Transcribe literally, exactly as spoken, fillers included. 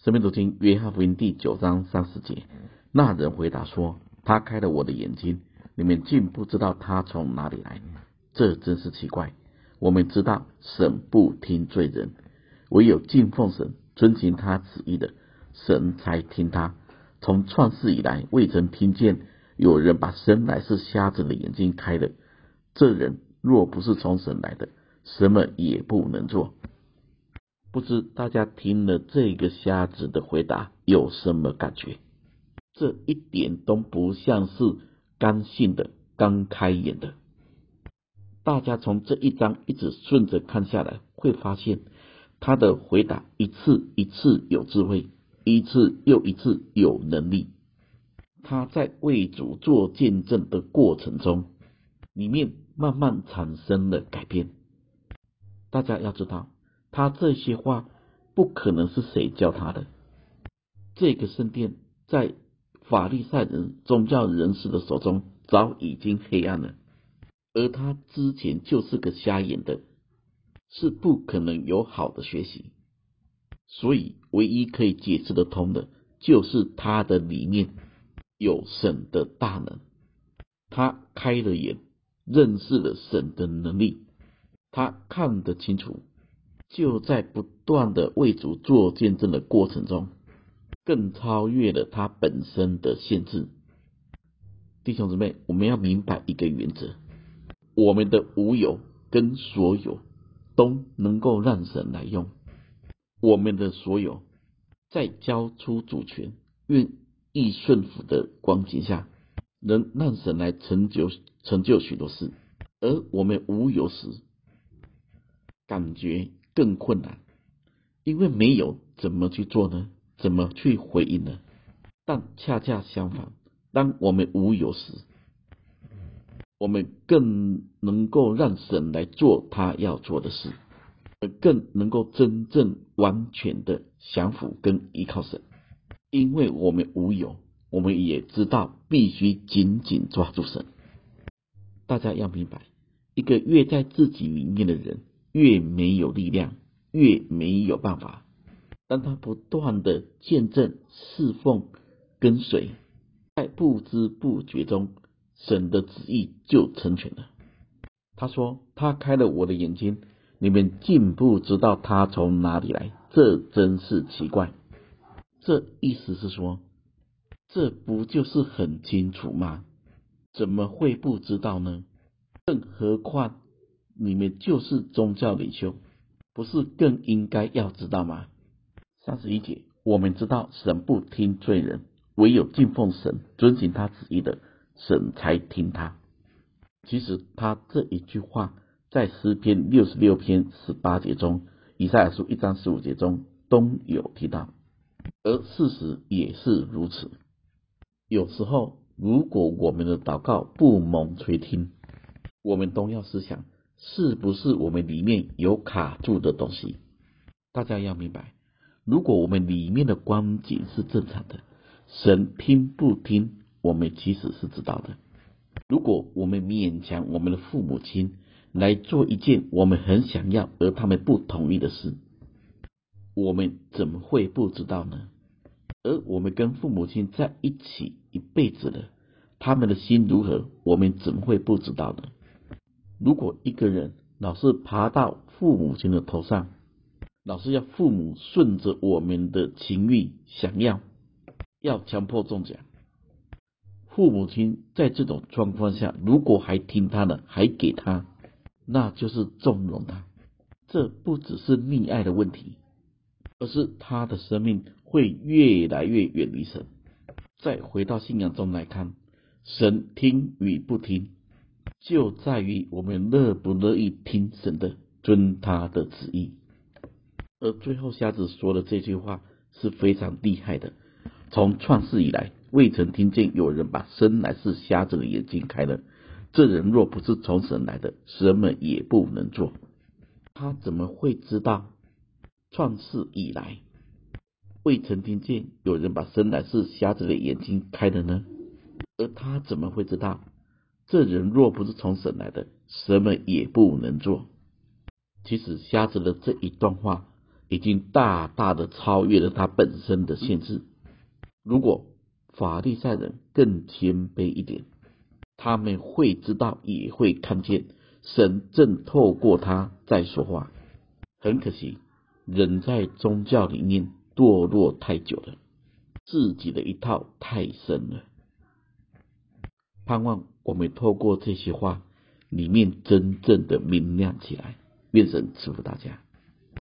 生命读经约翰福音第九章三十节，那人回答说：他开了我的眼睛，你们竟不知道他从哪里来，这真是奇怪。我们知道神不听罪人，唯有敬奉神遵行他旨意的，神才听他。从创世以来，未曾听见有人把生来是瞎子的眼睛开了。这人若不是从神来的，什么也不能做。不知大家听了这个瞎子的回答有什么感觉？这一点都不像是刚信的、刚开眼的。大家从这一章一直顺着看下来，会发现他的回答一次一次有智慧，一次又一次有能力。他在为主做见证的过程中，里面慢慢产生了改变。大家要知道，他这些话不可能是谁教他的。这个圣殿在法利赛人、宗教人士的手中早已经黑暗了，而他之前就是个瞎眼的，是不可能有好的学习。所以唯一可以解释得通的，就是他的里面有神的大能。他开了眼，认识了神的能力，他看得清楚。就在不断的为主做见证的过程中，更超越了他本身的限制。弟兄姊妹，我们要明白一个原则，我们的无有跟所有都能够让神来用。我们的所有在交出主权、愿意顺服的光景下，能让神来成就成就许多事。而我们无有时，感觉更困难，因为没有怎么去做呢？怎么去回应呢？但恰恰相反，当我们无有时，我们更能够让神来做他要做的事，更能够真正完全的降服跟依靠神。因为我们无有，我们也知道必须紧紧抓住神。大家要明白，一个越在自己里面的人，越没有力量，越没有办法。当他不断的见证、侍奉、跟随，在不知不觉中，神的旨意就成全了。他说：他开了我的眼睛，你们竟不知道他从哪里来，这真是奇怪。这意思是说，这不就是很清楚吗？怎么会不知道呢？更何况你们就是宗教领袖，不是更应该要知道吗？三十一节，我们知道神不听罪人，唯有敬奉神、遵行他旨意的，神才听他。其实他这一句话在诗篇六十六篇十八节中，以赛亚书一章十五节中都有提到，而事实也是如此。有时候如果我们的祷告不蒙垂听，我们都要思想，是不是我们里面有卡住的东西。大家要明白，如果我们里面的光景是正常的，神听不听我们其实是知道的。如果我们勉强我们的父母亲来做一件我们很想要而他们不同意的事，我们怎么会不知道呢？而我们跟父母亲在一起一辈子了，他们的心如何，我们怎么会不知道呢？如果一个人老是爬到父母亲的头上，老是要父母顺着我们的情欲想要，要强迫中奖，父母亲在这种状况下，如果还听他的，还给他，那就是纵容他。这不只是溺爱的问题，而是他的生命会越来越远离神。再回到信仰中来看，神听与不听，就在于我们乐不乐意听神的，遵他的旨意。而最后瞎子说的这句话是非常厉害的，从创世以来，未曾听见有人把生来是瞎子的眼睛开了。这人若不是从神来的，什么也不能做。他怎么会知道创世以来未曾听见有人把生来是瞎子的眼睛开了呢？而他怎么会知道这人若不是从神来的，什么也不能做？其实瞎子的这一段话已经大大的超越了他本身的限制。如果法利赛人更谦卑一点，他们会知道，也会看见神正透过他在说话。很可惜，人在宗教里面堕落太久了，自己的一套太深了。盼望我们透过这些话里面真正的明亮起来。愿神赐福大家。